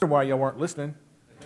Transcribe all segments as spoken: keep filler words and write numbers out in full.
Why y'all weren't listening.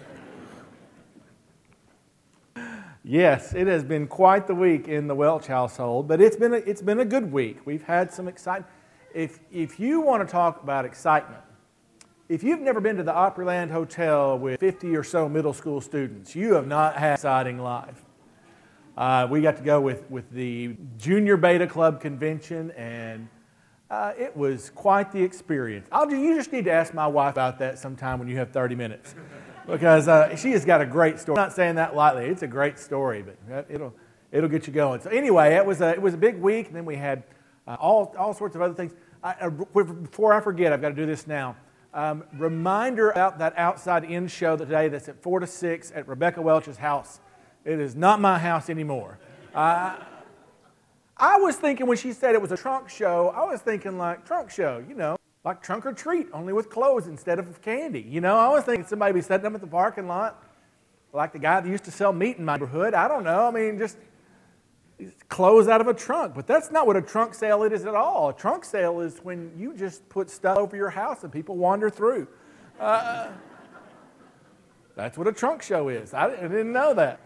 Yes, it has been quite the week in the Welch household, but it's been a, it's been a good week. We've had some excitement. If if you want to talk about excitement, if you've never been to the Opryland Hotel with fifty or so middle school students, you have not had an exciting life. Uh, we got to go with, with the Junior Beta Club convention, and uh, it was quite the experience. I'll just, you just need to ask my wife about that sometime when you have thirty minutes, because uh, she has got a great story. I'm not saying that lightly. It's a great story, but it'll it'll get you going. So anyway, it was a it was a big week, and then we had uh, all all sorts of other things. I, uh, before I forget, I've got to do this now. Um, reminder about that outside in show today that's at four to six at Rebecca Welch's house. It is not my house anymore. Uh, I was thinking when she said it was a trunk show, I was thinking like trunk show, you know, like trunk or treat, only with clothes instead of candy. You know, I was thinking somebody be setting up at the parking lot, like the guy that used to sell meat in my neighborhood. I don't know. I mean, just clothes out of a trunk. But that's not what a trunk sale is at all. A trunk sale is when you just put stuff over your house and people wander through. Uh, that's what a trunk show is. I didn't know that.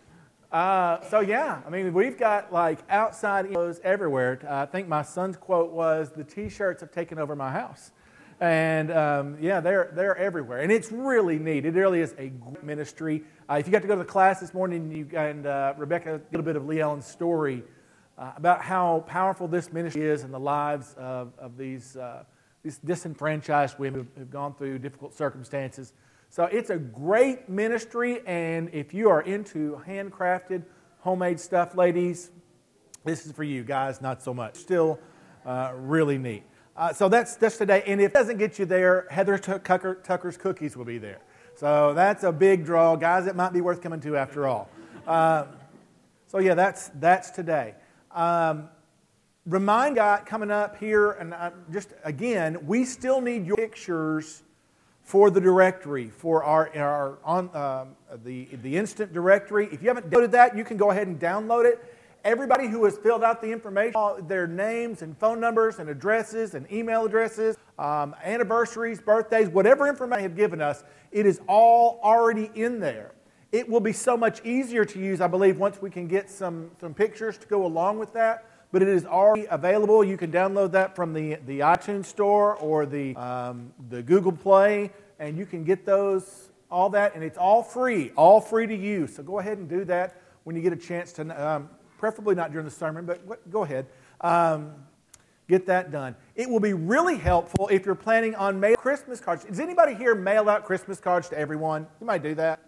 Uh, so yeah, I mean, we've got like outside clothes everywhere. Uh, I think my son's quote was, "The T-shirts have taken over my house," and um, yeah, they're they're everywhere, and it's really neat. It really is a great ministry. Uh, if you got to go to the class this morning, you and uh, Rebecca, a little bit of Lee Ellen's story uh, about how powerful this ministry is in the lives of of these uh, these disenfranchised women who've gone through difficult circumstances. So it's a great ministry, and if you are into handcrafted, homemade stuff, ladies, this is for you. Guys, not so much. Still uh, really neat. Uh, so that's, that's today, and if it doesn't get you there, Heather Tucker, Tucker's Cookies will be there. So that's a big draw. Guys, it might be worth coming to after all. Uh, so yeah, that's, that's today. Um, remind God coming up here, and uh, just again, we still need your pictures for the directory, for our, our on um, the the instant directory. If you haven't downloaded that, you can go ahead and download it. Everybody who has filled out the information, their names and phone numbers and addresses and email addresses, um, anniversaries, birthdays, whatever information they have given us, it is all already in there. It will be so much easier to use, I believe, once we can get some, some pictures to go along with that. But it is already available. You can download that from the, the iTunes Store or the, um, the Google Play, and you can get those, all that, and it's all free, all free to use. So go ahead and do that when you get a chance to, um, preferably not during the sermon, but what, go ahead. Um, get that done. It will be really helpful if you're planning on mailing Christmas cards. Does anybody here mail out Christmas cards to everyone? You might do that.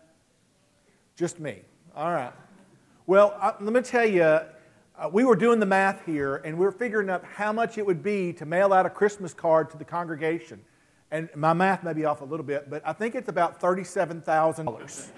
Just me. All right. Well, uh, let me tell you, Uh, we were doing the math here, and we were figuring out how much it would be to mail out a Christmas card to the congregation. And my math may be off a little bit, but I think it's about thirty-seven thousand dollars.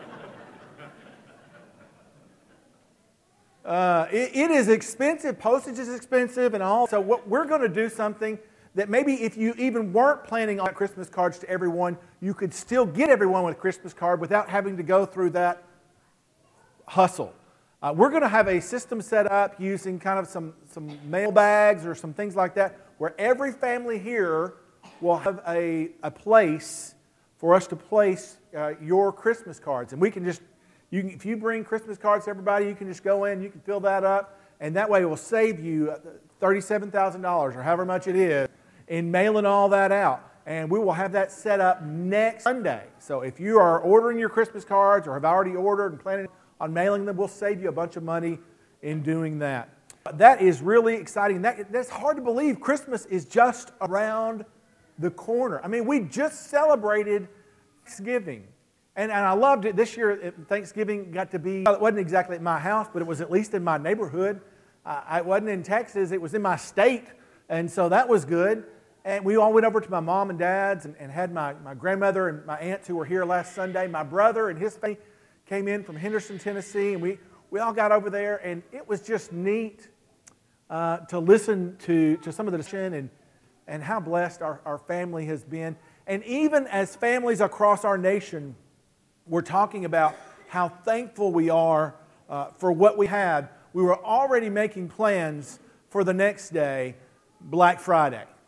uh, it, it is expensive. Postage is expensive and all. So what we're going to do something that maybe if you even weren't planning on Christmas cards to everyone, you could still get everyone with a Christmas card without having to go through that hustle. Uh, we're going to have a system set up using kind of some, some mail bags or some things like that, where every family here will have a, a place for us to place uh, your Christmas cards. And we can just, you can, if you bring Christmas cards to everybody, you can just go in, you can fill that up, and that way it will save you thirty-seven thousand dollars or however much it is in mailing all that out. And we will have that set up next Sunday. So if you are ordering your Christmas cards or have already ordered and planning on mailing them, we'll save you a bunch of money in doing that. That is really exciting. That, that's hard to believe. Christmas is just around the corner. I mean, we just celebrated Thanksgiving. And, and I loved it. This year, Thanksgiving got to be, well, it wasn't exactly at my house, but it was at least in my neighborhood. Uh, it wasn't in Texas. It was in my state. And so that was good. And we all went over to my mom and dad's and, and had my, my grandmother and my aunts who were here last Sunday. My brother and his family came in from Henderson, Tennessee, and we, we all got over there, and it was just neat uh, to listen to, to some of the discussion and, and how blessed our, our family has been. And even as families across our nation, we're talking about how thankful we are uh, for what we had. We were already making plans for the next day, Black Friday.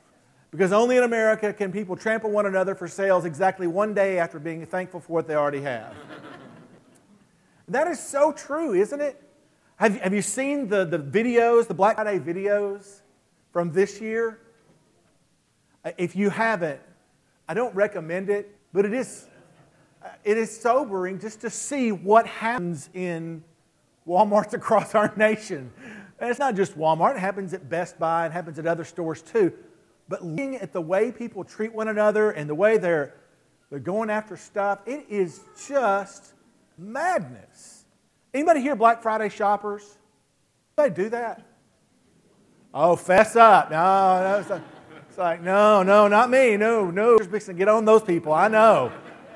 Because only in America can people trample one another for sales exactly one day after being thankful for what they already have. That is so true, isn't it? Have, have you seen the, the videos, the Black Friday videos from this year? If you haven't, I don't recommend it, but it is, it is sobering just to see what happens in Walmarts across our nation. And it's not just Walmart, it happens at Best Buy, it happens at other stores too. But looking at the way people treat one another and the way they're, they're going after stuff, it is just madness. Anybody here Black Friday shoppers? Anybody do that? Oh, fess up. No, no. It's like, it's like no, no, not me. No, no. Get on those people. I know.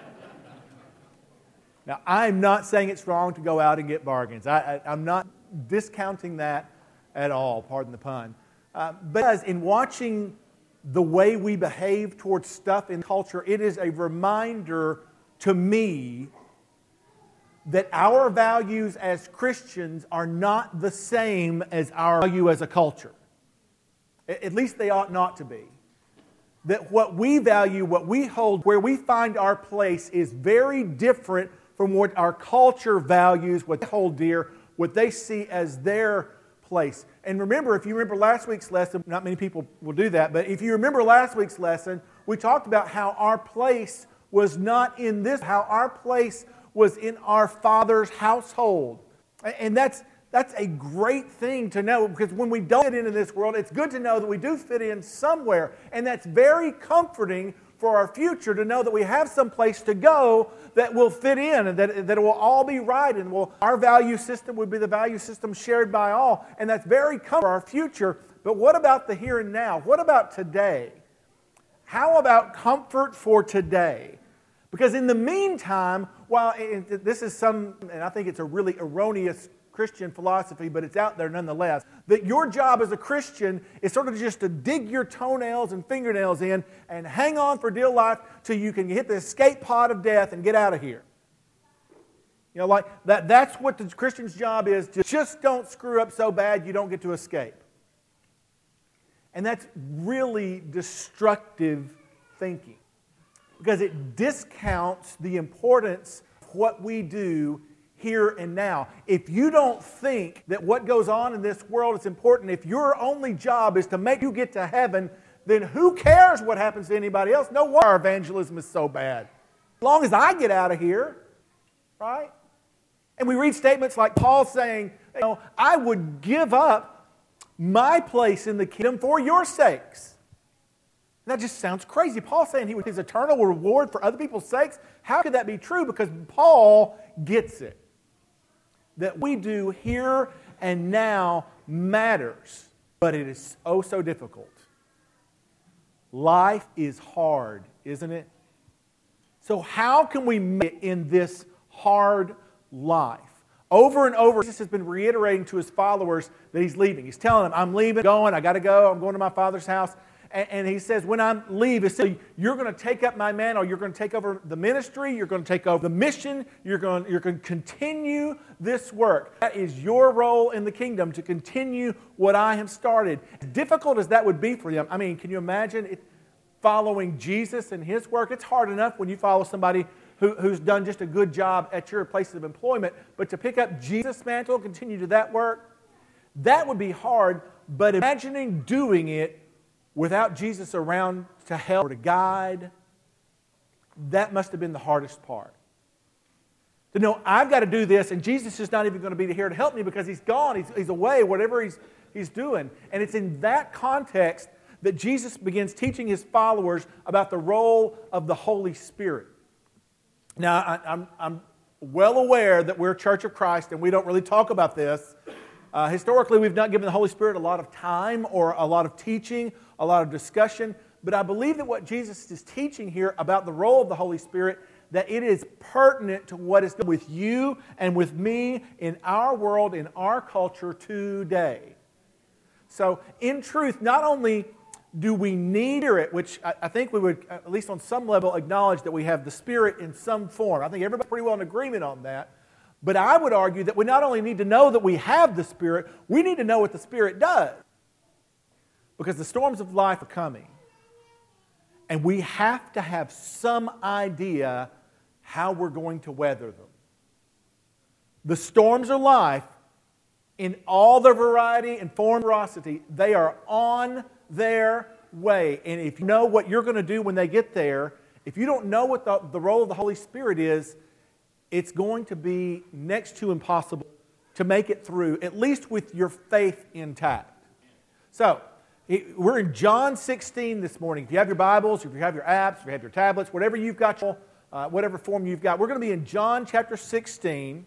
Now, I'm not saying it's wrong to go out and get bargains. I, I, I'm not discounting that at all, pardon the pun. Uh, but in watching the way we behave towards stuff in culture, it is a reminder to me that our values as Christians are not the same as our value as a culture. At least they ought not to be. That what we value, what we hold, where we find our place is very different from what our culture values, what they hold dear, what they see as their place. And remember, if you remember last week's lesson, not many people will do that, but if you remember last week's lesson, we talked about how our place was not in this, how our place was in our Father's household. And that's that's a great thing to know, because when we don't fit into this world, it's good to know that we do fit in somewhere. And that's very comforting for our future, to know that we have some place to go that will fit in, and that, that it will all be right, and will, our value system would be the value system shared by all. And that's very comforting for our future. But what about the here and now? What about today? How about comfort for today? Because in the meantime, while it, this is some, and I think it's a really erroneous Christian philosophy, but it's out there nonetheless, that your job as a Christian is sort of just to dig your toenails and fingernails in and hang on for dear life till you can hit the escape pod of death and get out of here. You know, like that, that's what the Christian's job is, to just don't screw up so bad you don't get to escape. And that's really destructive thinking, because it discounts the importance of what we do here and now. If you don't think that what goes on in this world is important, if your only job is to make you get to heaven, then who cares what happens to anybody else? No wonder our evangelism is so bad. As long as I get out of here, right? And we read statements like Paul saying, you know, I would give up my place in the kingdom for your sakes. And that just sounds crazy. Paul's saying he would his eternal reward for other people's sakes. How could that be true? Because Paul gets it. That we do here and now matters, but it is oh so difficult. Life is hard, isn't it? So how can we make it in this hard life? Over and over, Jesus has been reiterating to his followers that he's leaving. He's telling them, I'm leaving, going, I got to go, I'm going to my Father's house. And he says, when I leave, you're going to take up my mantle. You're going to take over the ministry. You're going to take over the mission. You're going, you're going to continue this work. That is your role in the kingdom, to continue what I have started. As difficult as that would be for them, I mean, can you imagine it, following Jesus and his work? It's hard enough when you follow somebody who, who's done just a good job at your place of employment. But to pick up Jesus' mantle, continue to that work, that would be hard. But imagining doing it without Jesus around to help or to guide, that must have been the hardest part. To know, I've got to do this, and Jesus is not even going to be here to help me because he's gone, he's, he's away, whatever he's, he's doing. And it's in that context that Jesus begins teaching his followers about the role of the Holy Spirit. Now, I, I'm, I'm well aware that we're a Church of Christ, and we don't really talk about this. Uh, historically, we've not given the Holy Spirit a lot of time or a lot of teaching, a lot of discussion, but I believe that what Jesus is teaching here about the role of the Holy Spirit, that it is pertinent to what is going on with you and with me in our world, in our culture today. So, in truth, not only do we need it, which I, I think we would, at least on some level, acknowledge that we have the Spirit in some form. I think everybody's pretty well in agreement on that. But I would argue that we not only need to know that we have the Spirit, we need to know what the Spirit does. Because the storms of life are coming. And we have to have some idea how we're going to weather them. The storms of life, in all their variety and form and ferocity, they are on their way. And if you know what you're going to do when they get there, if you don't know what the, the role of the Holy Spirit is, it's going to be next to impossible to make it through, at least with your faith intact. So, it, we're in John sixteen this morning. If you have your Bibles, if you have your apps, if you have your tablets, whatever you've got, uh, whatever form you've got, we're going to be in John chapter sixteen.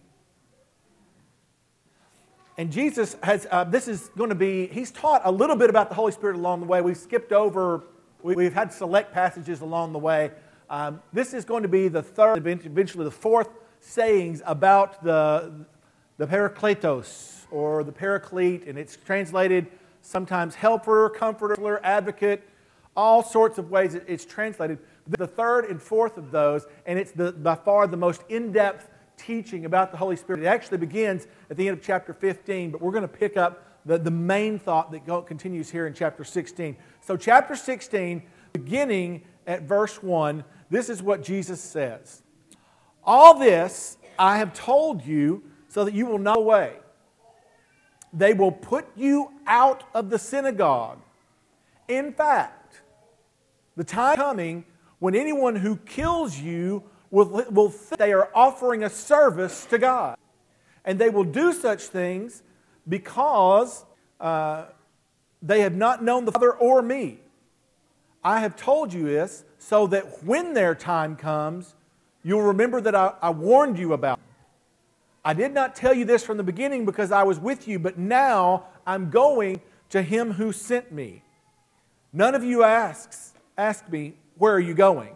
And Jesus has, uh, this is going to be, he's taught a little bit about the Holy Spirit along the way. We've skipped over, we, we've had select passages along the way. Um, this is going to be the third, eventually the fourth sayings about the, the Parakletos, or the Paraclete, and it's translated sometimes helper, comforter, advocate, all sorts of ways it's translated. The third and fourth of those, and it's the, by far the most in-depth teaching about the Holy Spirit. It actually begins at the end of chapter fifteen, but we're going to pick up the, the main thought that go, continues here in chapter sixteen. So chapter sixteen, beginning at verse one, this is what Jesus says. All this I have told you so that you will know the way. They will put you out of the synagogue. In fact, the time coming when anyone who kills you will, will think they are offering a service to God. And they will do such things because uh, they have not known the Father or me. I have told you this so that when their time comes, you'll remember that I, I warned you about it. I did not tell you this from the beginning because I was with you, but now I'm going to Him who sent me. None of you asks, ask me, where are you going?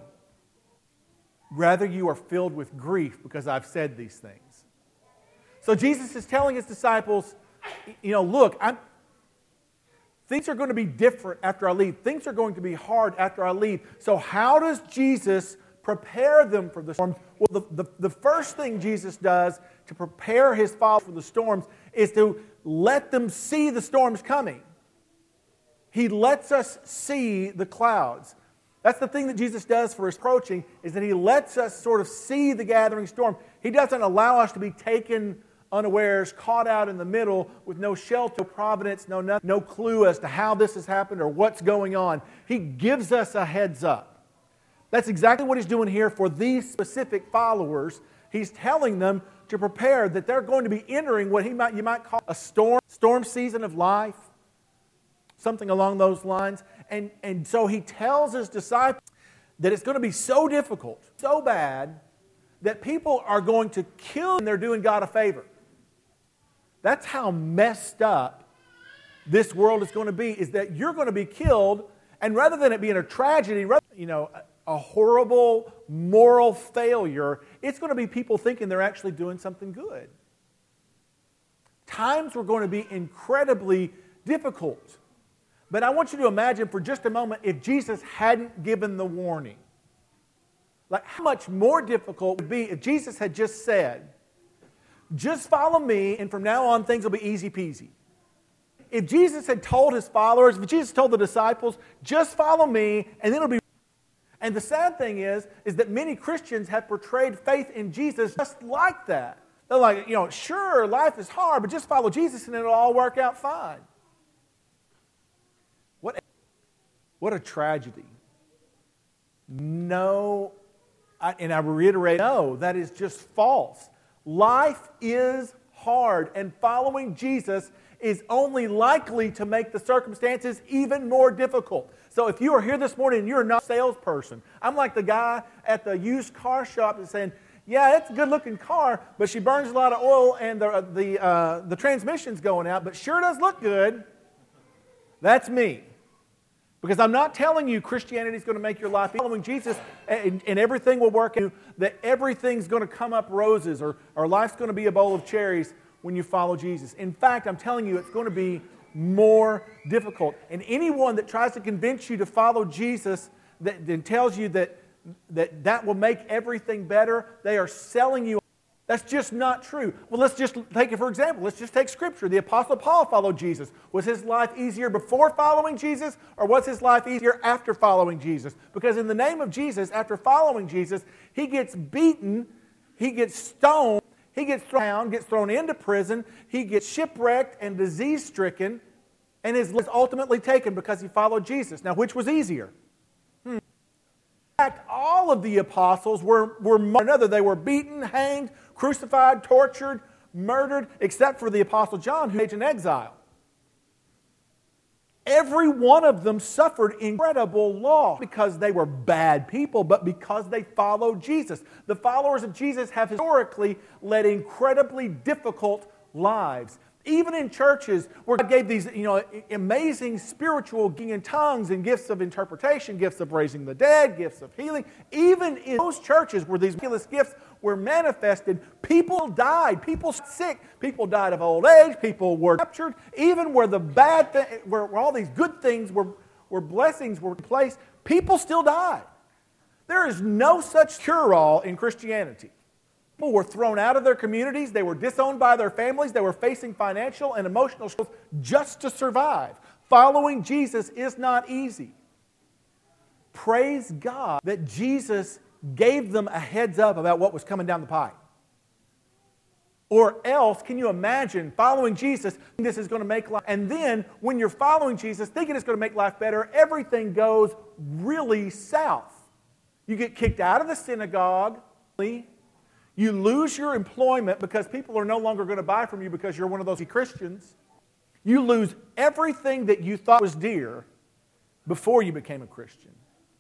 Rather, you are filled with grief because I've said these things. So Jesus is telling His disciples, you know, look, I'm, things are going to be different after I leave. Things are going to be hard after I leave. So how does Jesus prepare them for the storms? Well, the, the, the first thing Jesus does to prepare His followers for the storms is to let them see the storms coming. He lets us see the clouds. That's the thing that Jesus does for His approaching, is that He lets us sort of see the gathering storm. He doesn't allow us to be taken unawares, caught out in the middle with no shelter, no providence, no, nothing, no clue as to how this has happened or what's going on. He gives us a heads up. That's exactly what He's doing here for these specific followers. He's telling them to prepare that they're going to be entering what he might you might call a storm, storm season of life, something along those lines. And, and so He tells His disciples that it's going to be so difficult, so bad, that people are going to kill and they're doing God a favor. That's how messed up this world is going to be, is that you're going to be killed, and rather than it being a tragedy, rather, you know, a horrible moral failure, it's going to be people thinking they're actually doing something good. Times were going to be incredibly difficult. But I want you to imagine for just a moment if Jesus hadn't given the warning. Like, how much more difficult it would be if Jesus had just said, just follow me, and from now on things will be easy peasy. If Jesus had told His followers, if Jesus told the disciples, just follow me, and then it'll be. And the sad thing is, is that many Christians have portrayed faith in Jesus just like that. They're like, you know, sure, life is hard, but just follow Jesus and it'll all work out fine. What a, what a tragedy. No, I, and I reiterate, no, that is just false. Life is hard, and following Jesus is only likely to make the circumstances even more difficult. So if you are here this morning and you're not a salesperson, I'm like the guy at the used car shop that's saying, yeah, it's a good-looking car, but she burns a lot of oil and the, the, uh, the transmission's going out, but sure does look good. That's me. Because I'm not telling you Christianity is going to make your life, following Jesus and, and everything will work out, that everything's going to come up roses or, or life's going to be a bowl of cherries when you follow Jesus. In fact, I'm telling you, it's going to be more difficult. And anyone that tries to convince you to follow Jesus that, that tells you that, that that will make everything better, they are selling you That's just not true. Well, let's just take it for example. Let's just take Scripture. The Apostle Paul followed Jesus. Was his life easier before following Jesus, or was his life easier after following Jesus? Because in the name of Jesus, after following Jesus, he gets beaten, he gets stoned, he gets thrown down, gets thrown into prison, he gets shipwrecked and disease-stricken, and his life is ultimately taken because he followed Jesus. Now, which was easier? Hmm. In fact, all of the apostles were, were another. They were beaten, hanged, crucified, tortured, murdered, except for the Apostle John, who was in exile. Every one of them suffered incredible loss because they were bad people, but because they followed Jesus. The followers of Jesus have historically led incredibly difficult lives. Even in churches where God gave these, you know, amazing spiritual gifts in tongues and gifts of interpretation, gifts of raising the dead, gifts of healing, even in those churches where these miraculous gifts were manifested, people died, people sick, people died of old age, people were captured. Even where the bad, thing, where, where all these good things were, where blessings were in place, people still died. There is no such cure-all in Christianity. People were thrown out of their communities. They were disowned by their families. They were facing financial and emotional struggles just to survive. Following Jesus is not easy. Praise God that Jesus gave them a heads up about what was coming down the pipe. Or else, can you imagine following Jesus, thinking this is going to make life, and then when you're following Jesus, thinking it's going to make life better, everything goes really south. You get kicked out of the synagogue. You lose your employment because people are no longer going to buy from you because you're one of those Christians. You lose everything that you thought was dear before you became a Christian.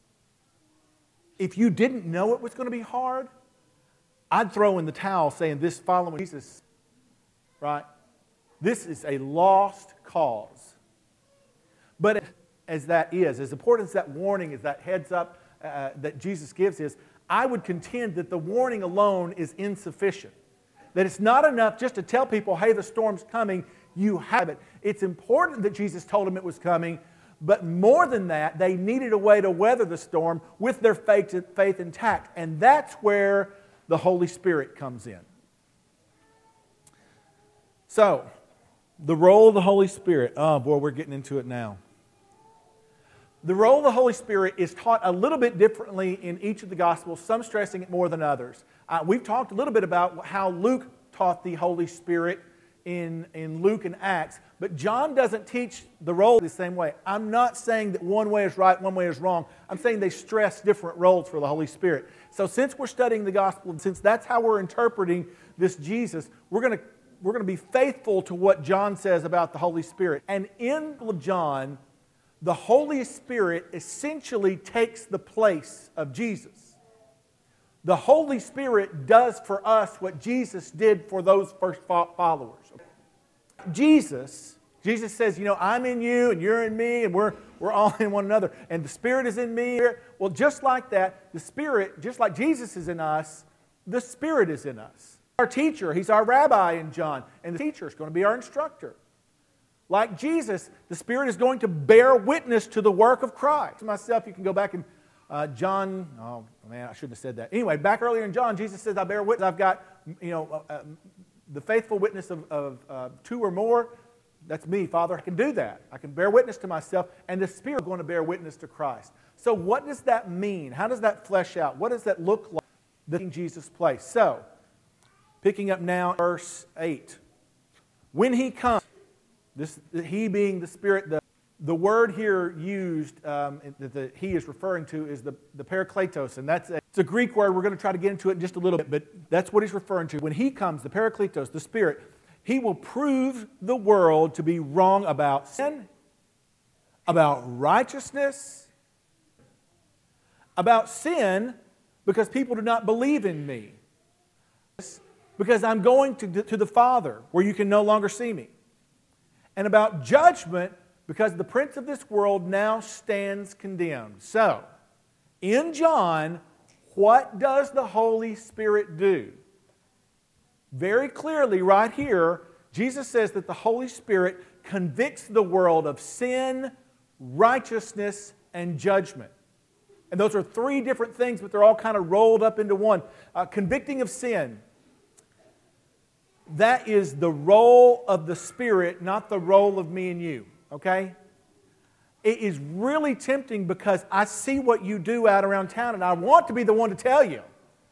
If you didn't know it was going to be hard, I'd throw in the towel saying this following Jesus, right? This is a lost cause. But as that is, as important as that warning, as that heads up uh, that Jesus gives is, I would contend that the warning alone is insufficient. That it's not enough just to tell people, hey, the storm's coming, you have it. It's important that Jesus told them it was coming, but more than that, they needed a way to weather the storm with their faith, faith intact. And that's where the Holy Spirit comes in. So, the role of the Holy Spirit. Oh, boy, we're getting into it now. The role of the Holy Spirit is taught a little bit differently in each of the Gospels, some stressing it more than others. Uh, we've talked a little bit about how Luke taught the Holy Spirit in, in Luke and Acts, but John doesn't teach the role the same way. I'm not saying that one way is right, one way is wrong. I'm saying they stress different roles for the Holy Spirit. So since we're studying the Gospel, and since that's how we're interpreting this Jesus, we're going to we're going to be faithful to what John says about the Holy Spirit. And in John, the Holy Spirit essentially takes the place of Jesus. The Holy Spirit does for us what Jesus did for those first followers. Jesus, Jesus says, you know, I'm in you and you're in me and we're, we're all in one another. And the Spirit is in me. Well, just like that, the Spirit, just like Jesus is in us, the Spirit is in us. Our teacher, He's our rabbi in John. And the teacher is going to be our instructor. Like Jesus, the Spirit is going to bear witness to the work of Christ. Myself, you can go back and uh, John, oh man, I shouldn't have said that. Anyway, back earlier in John, Jesus says, I bear witness. I've got, you know, uh, the faithful witness of, of uh, two or more. That's me, Father. I can do that. I can bear witness to myself, and the Spirit is going to bear witness to Christ. So what does that mean? How does that flesh out? What does that look like in Jesus' place? So, picking up now verse eight. When He comes, This, he being the Spirit, the, the word here used um, that the, he is referring to is the, the parakletos, and that's a, it's a Greek word. We're going to try to get into it in just a little bit, but that's what he's referring to. When he comes, the parakletos, the Spirit, he will prove the world to be wrong about sin, about righteousness, about sin because people do not believe in me, because I'm going to, to the Father where you can no longer see me. And about judgment, because the prince of this world now stands condemned. So, in John, what does the Holy Spirit do? Very clearly, right here, Jesus says that the Holy Spirit convicts the world of sin, righteousness, and judgment. And those are three different things, but they're all kind of rolled up into one. Uh, convicting of sin. that is the role of the Spirit, not the role of me and you, okay? It is really tempting because I see what you do out around town and I want to be the one to tell you.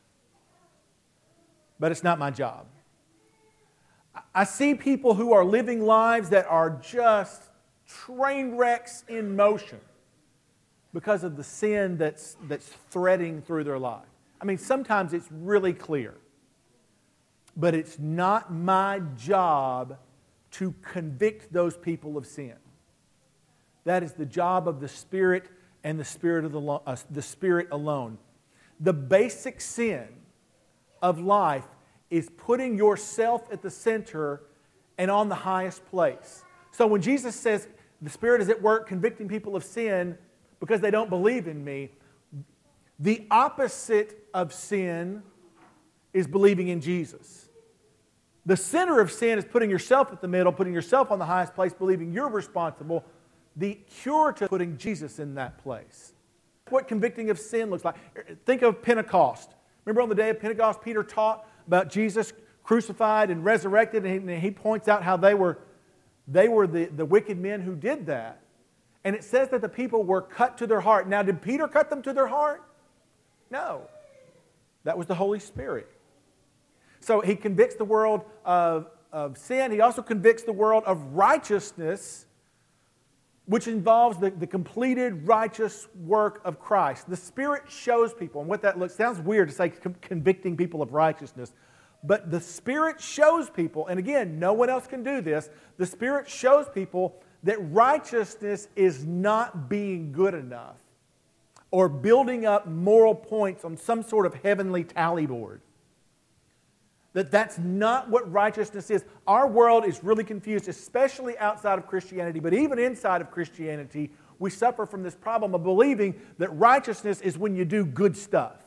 But it's not my job. I see people who are living lives that are just train wrecks in motion because of the sin that's, that's threading through their life. I mean, sometimes it's really clear. But it's not my job to convict those people of sin. That is the job of the Spirit and the Spirit of the, uh, the Spirit alone. The basic sin of life is putting yourself at the center and on the highest place. So when Jesus says the Spirit is at work convicting people of sin because they don't believe in me, the opposite of sin is believing in Jesus. The center of sin is putting yourself at the middle, putting yourself on the highest place, believing you're responsible. The cure to putting Jesus in that place. What convicting of sin looks like. Think of Pentecost. Remember on the day of Pentecost, Peter taught about Jesus crucified and resurrected, and he, and he points out how they were, they were the, the wicked men who did that. And it says that the people were cut to their heart. Now, did Peter cut them to their heart? No. That was the Holy Spirit. So he convicts the world of, of sin. He also convicts the world of righteousness, which involves the, the completed righteous work of Christ. The Spirit shows people, and what that looks, sounds weird to say convicting people of righteousness, but the Spirit shows people, and again, no one else can do this, the Spirit shows people that righteousness is not being good enough or building up moral points on some sort of heavenly tally board. That that's not what righteousness is. Our world is really confused, especially outside of Christianity, but even inside of Christianity, we suffer from this problem of believing that righteousness is when you do good stuff.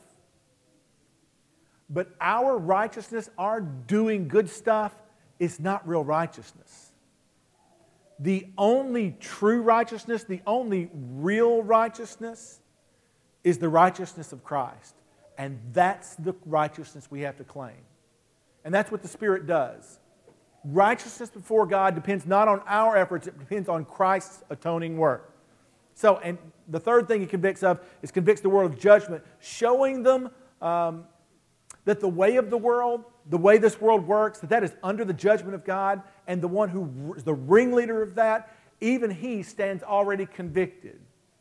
But our righteousness, our doing good stuff, is not real righteousness. The only true righteousness, the only real righteousness, is the righteousness of Christ. And that's the righteousness we have to claim. And that's what the Spirit does. Righteousness before God depends not on our efforts, it depends on Christ's atoning work. So, and the third thing He convicts of is convicts the world of judgment, showing them um, that the way of the world, the way this world works, that that is under the judgment of God, and the one who is the ringleader of that, even he stands already convicted.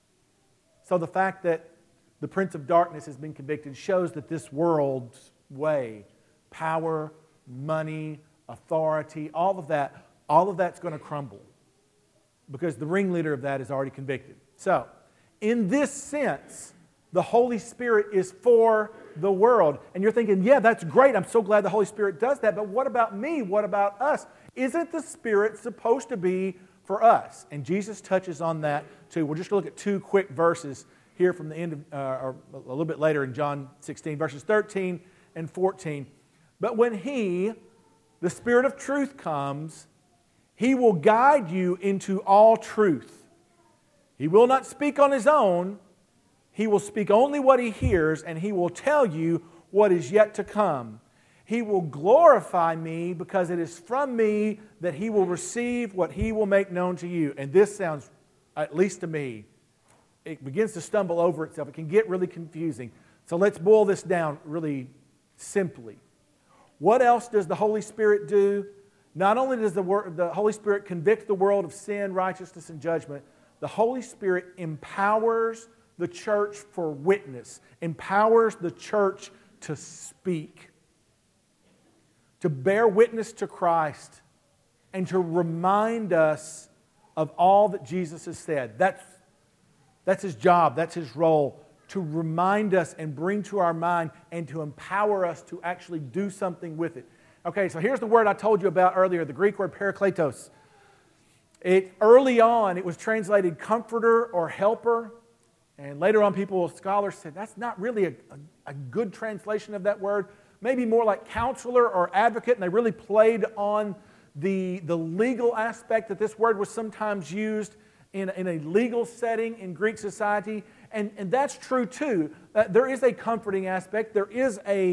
So the fact that the Prince of Darkness has been convicted shows that this world's way, power, money, authority, all of that, all of that's going to crumble because the ringleader of that is already convicted. So, in this sense, the Holy Spirit is for the world. And you're thinking, yeah, that's great. I'm so glad the Holy Spirit does that. But what about me? What about us? Isn't the Spirit supposed to be for us? And Jesus touches on that too. We're just going to look at two quick verses here from the end of, uh, or a little bit later in John sixteen, verses thirteen and fourteen. But when He, the Spirit of truth, comes, He will guide you into all truth. He will not speak on His own. He will speak only what He hears, and He will tell you what is yet to come. He will glorify Me, because it is from Me that He will receive what He will make known to you. And this sounds, at least to me, it begins to stumble over itself. It can get really confusing. So let's boil this down really simply. What else does the Holy Spirit do? Not only does the, word, the Holy Spirit convict the world of sin, righteousness, and judgment, the Holy Spirit empowers the church for witness, empowers the church to speak, to bear witness to Christ, and to remind us of all that Jesus has said. That's, that's His job, that's His role, to remind us and bring to our mind and to empower us to actually do something with it. Okay, so here's the word I told you about earlier, the Greek word parakletos. It, early on, it was translated comforter or helper. And later on, people, scholars said that's not really a, a, a good translation of that word. Maybe more like counselor or advocate. And they really played on the, the legal aspect that this word was sometimes used in, in a legal setting in Greek society. And, and that's true too. Uh, there is a comforting aspect. There is a,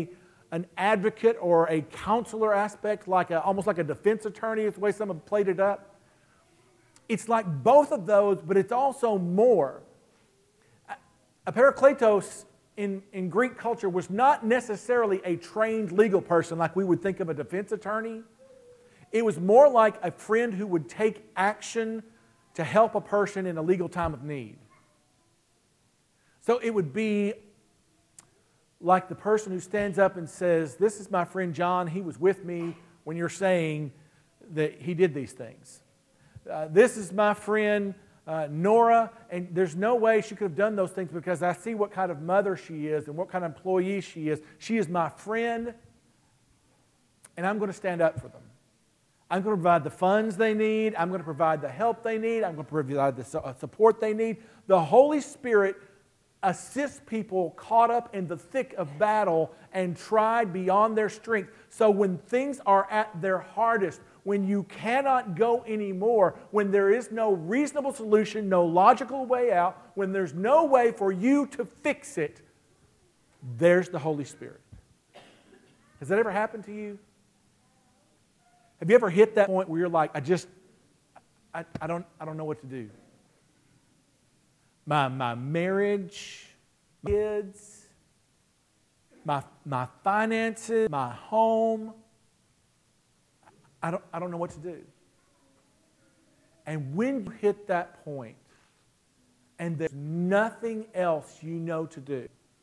an advocate or a counselor aspect, like a, almost like a defense attorney is the way some have played it up. It's like both of those, but it's also more. A parakletos in, in Greek culture was not necessarily a trained legal person like we would think of a defense attorney. It was more like a friend who would take action to help a person in a legal time of need. So it would be like the person who stands up and says, "This is my friend John, he was with me when you're saying that he did these things. Uh, this is my friend uh, Nora, and there's no way she could have done those things because I see what kind of mother she is and what kind of employee she is. She is my friend, and I'm going to stand up for them. I'm going to provide the funds they need. I'm going to provide the help they need. I'm going to provide the support they need." The Holy Spirit assist people caught up in the thick of battle and tried beyond their strength. So when things are at their hardest, when you cannot go anymore, when there is no reasonable solution, no logical way out, when there's no way for you to fix it, there's the Holy Spirit. Has that ever happened to you? Have you ever hit that point where you're like, I just, I, I don't, I don't know what to do? My, my marriage, my kids, my, my finances, my home. I don't, I don't know what to do. And when you hit that point and there's nothing else you know to do,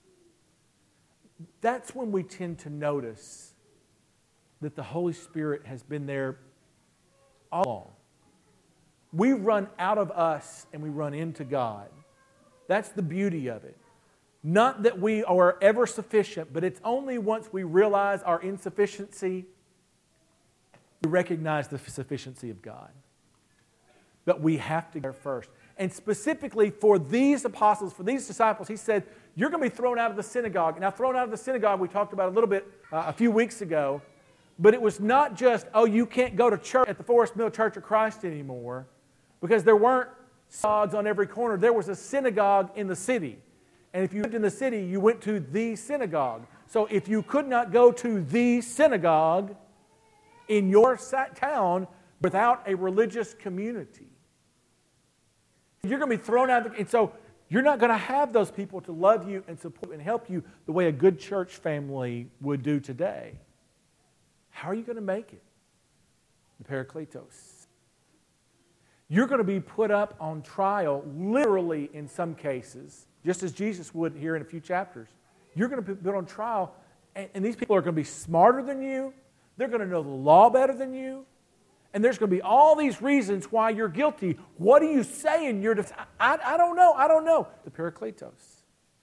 that's when we tend to notice that the Holy Spirit has been there all along. We run out of us and we run into God. That's the beauty of it. Not that we are ever sufficient, but it's only once we realize our insufficiency, we recognize the sufficiency of God. But we have to go first. And specifically for these apostles, for these disciples, he said, you're going to be thrown out of the synagogue. Now, thrown out of the synagogue, we talked about a little bit uh, a few weeks ago, but it was not just, oh, you can't go to church at the Forest Mill Church of Christ anymore, because there weren't synagogues on every corner. There was a synagogue in the city. And if you lived in the city, you went to the synagogue. So if you could not go to the synagogue in your town without a religious community, you're going to be thrown out. Of the, and so you're not going to have those people to love you and support and help you the way a good church family would do today. How are you going to make it? The Parakletos. You're going to be put up on trial, literally in some cases, just as Jesus would here in a few chapters. You're going to be put on trial, and, and these people are going to be smarter than you. They're going to know the law better than you. And there's going to be all these reasons why you're guilty. What do you say in your defense? I, I don't know. I don't know. The Parakletos.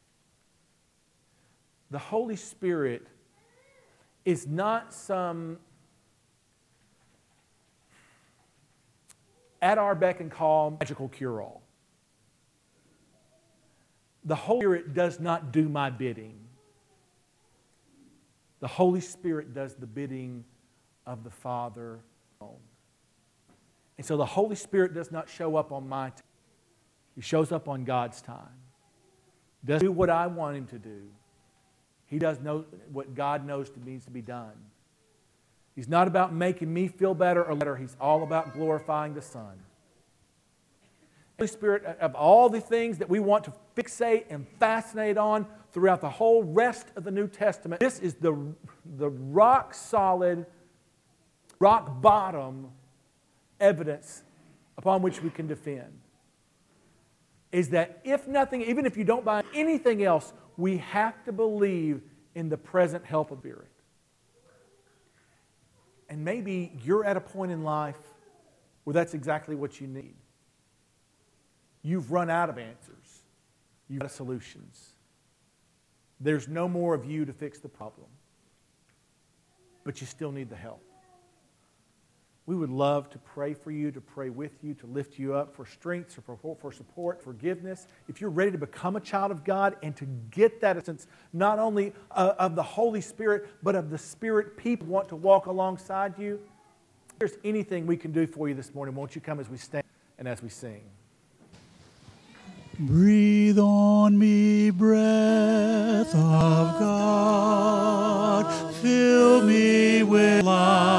The Holy Spirit is not some at our beck and call magical cure-all. The Holy Spirit does not do my bidding. The Holy Spirit does the bidding of the Father alone. And so the Holy Spirit does not show up on my time. He shows up on God's time. Doesn't do what I want Him to do. He does know what God knows needs to be done. He's not about making me feel better or better. He's all about glorifying the Son. The Holy Spirit, of all the things that we want to fixate and fascinate on throughout the whole rest of the New Testament, this is the, the rock solid, rock bottom evidence upon which we can defend. Is that if nothing, even if you don't buy anything else, we have to believe in the present help of Spirit. And maybe you're at a point in life where that's exactly what you need. You've run out of answers. You've out of solutions. There's no more of you to fix the problem. But you still need the help. We would love to pray for you, to pray with you, to lift you up for strength, for, for support, forgiveness. If you're ready to become a child of God and to get that essence, not only uh, of the Holy Spirit, but of the Spirit people want to walk alongside you, if there's anything we can do for you this morning, won't you come as we stand and as we sing? Breathe on me, breath of God. me